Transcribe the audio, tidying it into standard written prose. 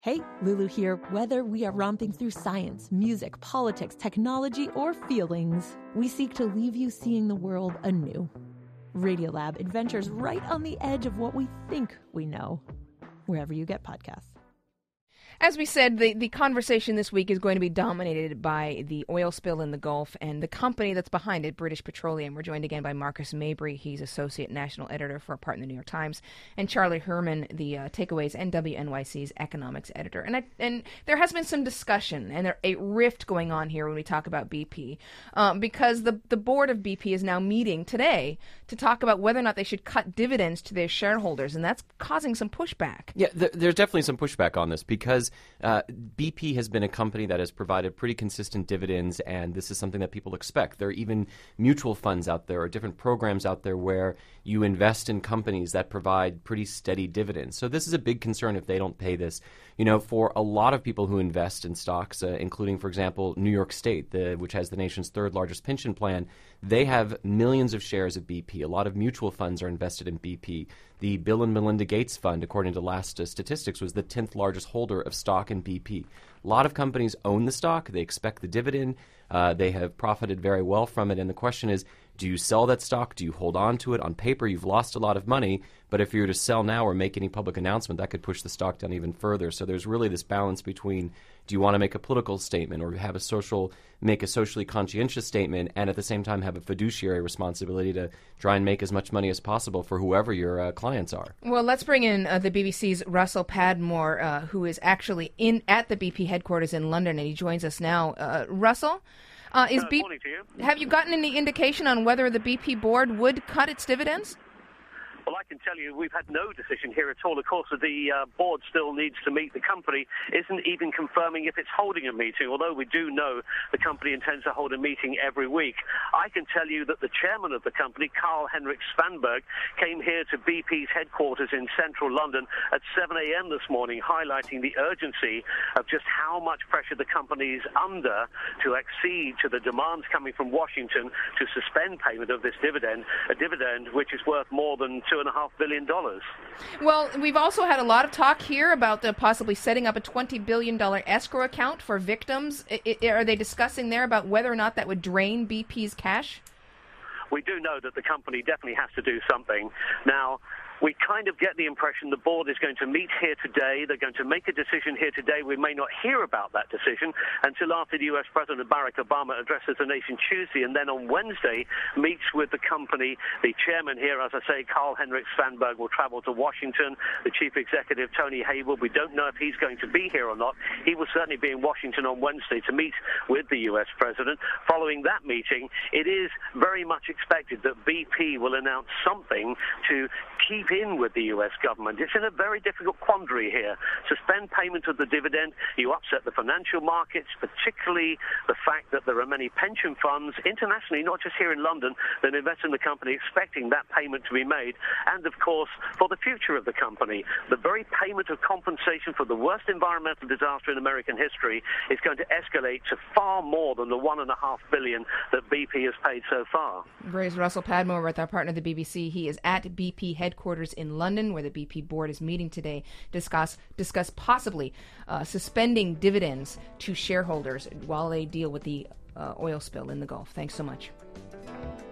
Hey, Lulu here. Whether we are romping through science, music, politics, technology, or feelings, we seek to leave you seeing the world anew. Radiolab adventures right on the edge of what we think we know, wherever you get podcasts. As we said, the conversation this week is going to be dominated by the oil spill in the Gulf and the company that's behind it, British Petroleum. We're joined again by Marcus Mabry. He's Associate National Editor for a part in the New York Times, and Charlie Herman, the Takeaways and WNYC's Economics Editor. And there has been some discussion and a rift going on here when we talk about BP, because the board of BP is now meeting today to talk about whether or not they should cut dividends to their shareholders, and that's causing some pushback. Yeah, there's definitely some pushback on this because BP has been a company that has provided pretty consistent dividends, and this is something that people expect. There are even mutual funds out there or different programs out there where you invest in companies that provide pretty steady dividends. So this is a big concern if they don't pay this. You know, for a lot of people who invest in stocks, including, for example, New York State, which has the nation's third largest pension plan, they have millions of shares of BP. A lot of mutual funds are invested in BP. The Bill and Melinda Gates Fund, according to last statistics, was the 10th largest holder of stock in BP. A lot of companies own the stock. They expect the dividend. They have profited very well from it. And the question is, do you sell that stock? Do you hold on to it? On paper, you've lost a lot of money. But if you were to sell now or make any public announcement, that could push the stock down even further. So there's really this balance between, do you want to make a political statement or make a socially conscientious statement and at the same time have a fiduciary responsibility to try and make as much money as possible for whoever your clients are? Well, let's bring in the BBC's Russell Padmore, who is actually at the BP headquarters in London, and he joins us now. Russell? Morning to you. Have you gotten any indication on whether the BP board would cut its dividends? Well, I can tell you we've had no decision here at all. Of course, the board still needs to meet. The company isn't even confirming if it's holding a meeting, although we do know the company intends to hold a meeting every week. I can tell you that the chairman of the company, Carl-Henrik Svanberg, came here to BP's headquarters in central London at 7 a.m. this morning, highlighting the urgency of just how much pressure the company is under to accede to the demands coming from Washington to suspend payment of this dividend, a dividend which is worth more than $2.5 billion. Well, we've also had a lot of talk here about possibly setting up a $20 billion escrow account for victims. Are they discussing there about whether or not that would drain BP's cash? We do know that the company definitely has to do something. Now, we kind of get the impression the board is going to meet here today. They're going to make a decision here today. We may not hear about that decision until after the U.S. President Barack Obama addresses the nation Tuesday, and then on Wednesday meets with the company. The chairman here, as I say, Carl-Henrik Svanberg, will travel to Washington. The chief executive, Tony Hayward, we don't know if he's going to be here or not. He will certainly be in Washington on Wednesday to meet with the U.S. president. Following that meeting, it is very much expected that BP will announce something to keep in with the U.S. government. It's in a very difficult quandary here. Suspend payment of the dividend, you upset the financial markets, particularly the fact that there are many pension funds internationally, not just here in London, that invest in the company expecting that payment to be made. And, of course, for the future of the company, the very payment of compensation for the worst environmental disaster in American history is going to escalate to far more than the $1.5 billion that BP has paid so far. Here's Russell Padmore with our partner, the BBC. He is at BP headquarters in London, where the BP board is meeting today to discuss possibly suspending dividends to shareholders while they deal with the oil spill in the Gulf. Thanks so much.